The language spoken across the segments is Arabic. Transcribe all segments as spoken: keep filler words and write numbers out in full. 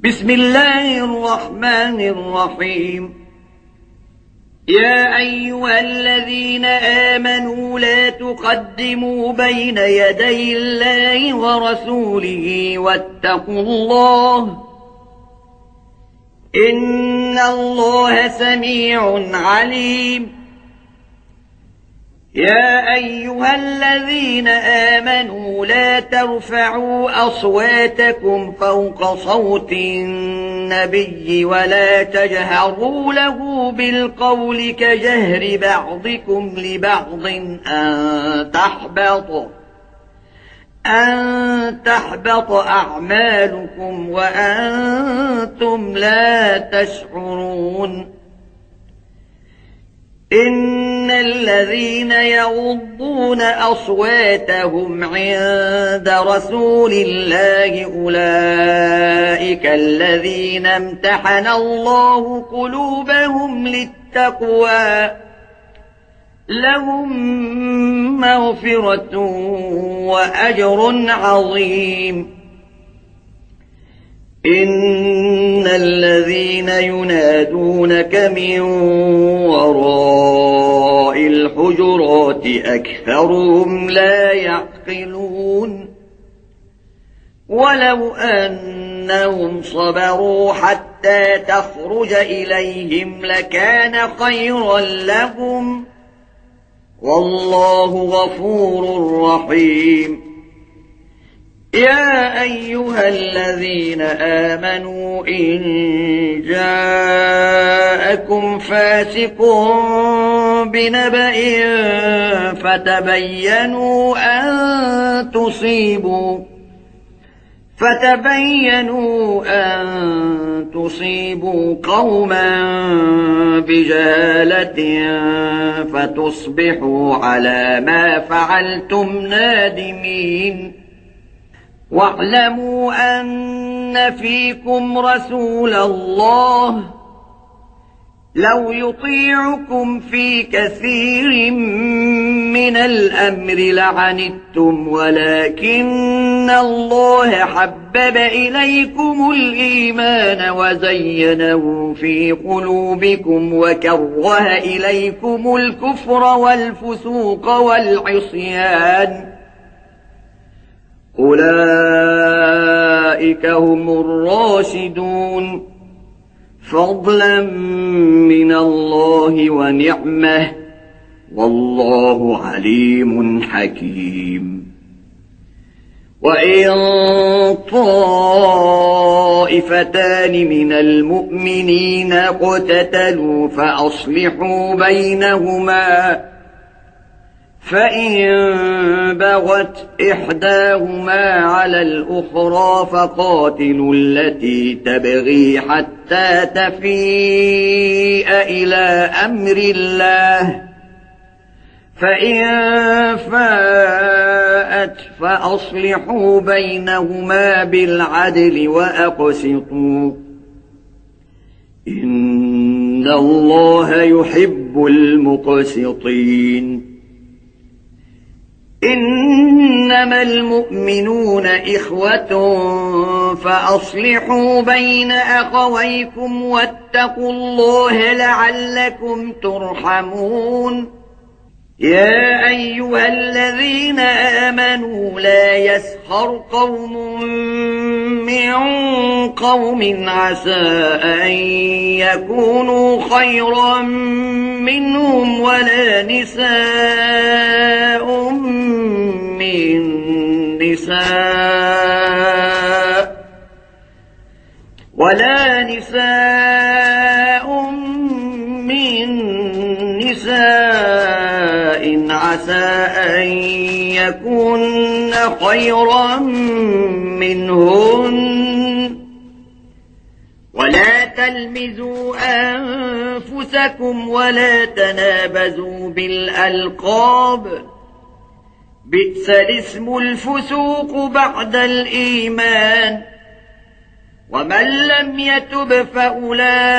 بسم الله الرحمن الرحيم. يا أيها الذين آمنوا لا تقدموا بين يدي الله ورسوله واتقوا الله إن الله سميع عليم. يا أيها الذين آمنوا لا ترفعوا أصواتكم فوق صوت النبي ولا تجهروا له بالقول كجهر بعضكم لبعض أن تحبط أن تحبط أعمالكم وأنتم لا تشعرون. إن الذين يغضون أصواتهم عند رسول الله أولئك الذين امتحن الله قلوبهم للتقوى لهم مغفرة وأجر عظيم. إن الذين ينادونك من وراء الحجرات أكثرهم لا يعقلون. ولو أنهم صبروا حتى تخرج إليهم لكان خيرا لهم والله غفور رحيم. يا أيها الذين آمنوا إن جاءكم فاسق بنبأ فتبينوا أن تصيبوا فتبينوا أن تصيبوا قوما بجهالة فتصبحوا على ما فعلتم نادمين. واعلموا أن فيكم رسول الله لو يطيعكم في كثير من الأمر لعنتم ولكن الله حبب إليكم الإيمان وزينه في قلوبكم وكره إليكم الكفر والفسوق والعصيان أولئك هم الراشدون فضلا من الله ونعمه والله عليم حكيم. وإن طائفتان من المؤمنين اقتتلوا فأصلحوا بينهما فإن بغت إحداهما على الأخرى فقاتلوا التي تبغي حتى تفيء إلى أمر الله فإن فاءت فأصلحوا بينهما بالعدل وأقسطوا إن الله يحب المقسطين. إنما المؤمنون إخوة فأصلحوا بين أخويكم واتقوا الله لعلكم ترحمون. يا أيها الذين آمنوا لا يسخر قوم من قوم عسى أن يكونوا خيرا منهم ولا نساء من نساء ولا نساء من نساء عسى أن يكون خيرا منهن ولا تلمزوا أنفسكم ولا تنابزوا بالألقاب بئس الاسم الفسوق بعد الإيمان ومن لم يتب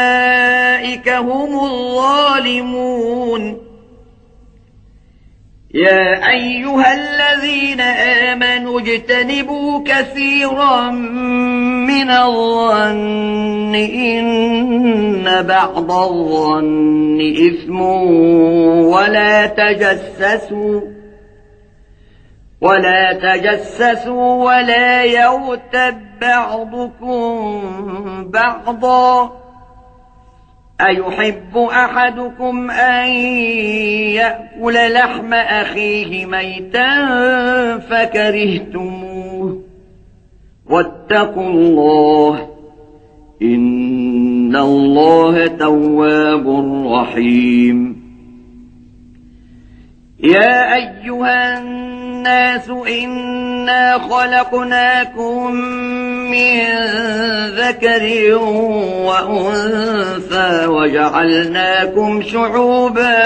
فأولئك هم الظالمون. يا أيها الذين آمنوا اجتنبوا كثيرا من الظن إن بعض الظن إثم ولا تجسسوا ولا تجسسوا ولا يغتب بعضكم بعضا أيحب أحدكم أن يأكل لحم أخيه ميتا فكرهتموه واتقوا الله إن الله تواب رحيم يا أيها الناس إنا خلقناكم من ذكر وأنثى وجعلناكم شعوبا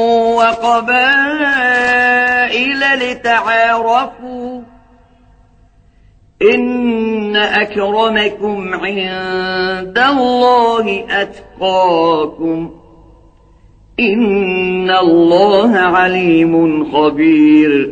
وقبائل لتعارفوا إن أكرمكم عند الله أتقاكم إن الله عليم خبير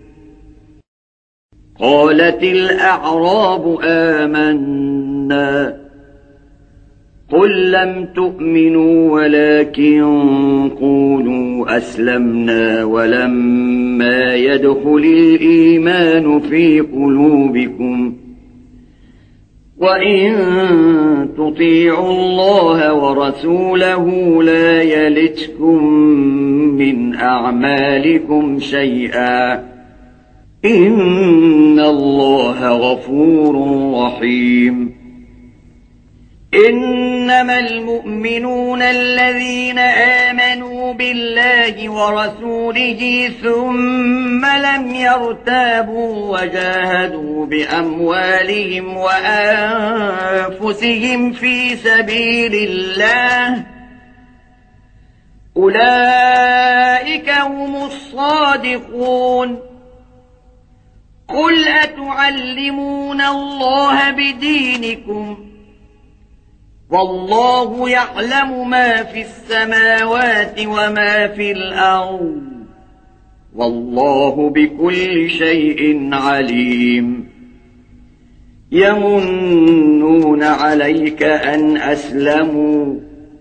قالت الأعراب آمنا قل لم تؤمنوا ولكن قولوا أسلمنا ولما يدخل الإيمان في قلوبكم وإن تطيعوا الله ورسوله لا يلتكم من أعمالكم شيئا إن الله غفور رحيم إنما المؤمنون الذين آمنوا بالله ورسوله ثم لم يرتابوا وجاهدوا بأموالهم وأنفسهم في سبيل الله أولئك هم الصادقون قل أتعلمون الله بدينكم والله يعلم ما في السماوات وما في الأرض والله بكل شيء عليم يمنون عليك أن أسلموا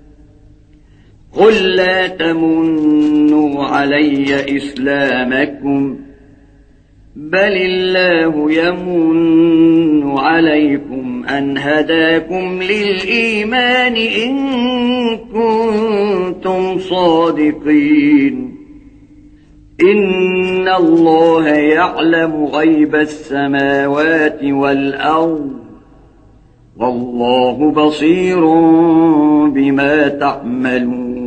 قل لا تمنوا علي إسلامكم بل الله يمن عليكم أن هداكم للإيمان إن كنتم صادقين إن الله يعلم غيب السماوات والأرض والله بصير بما تعملون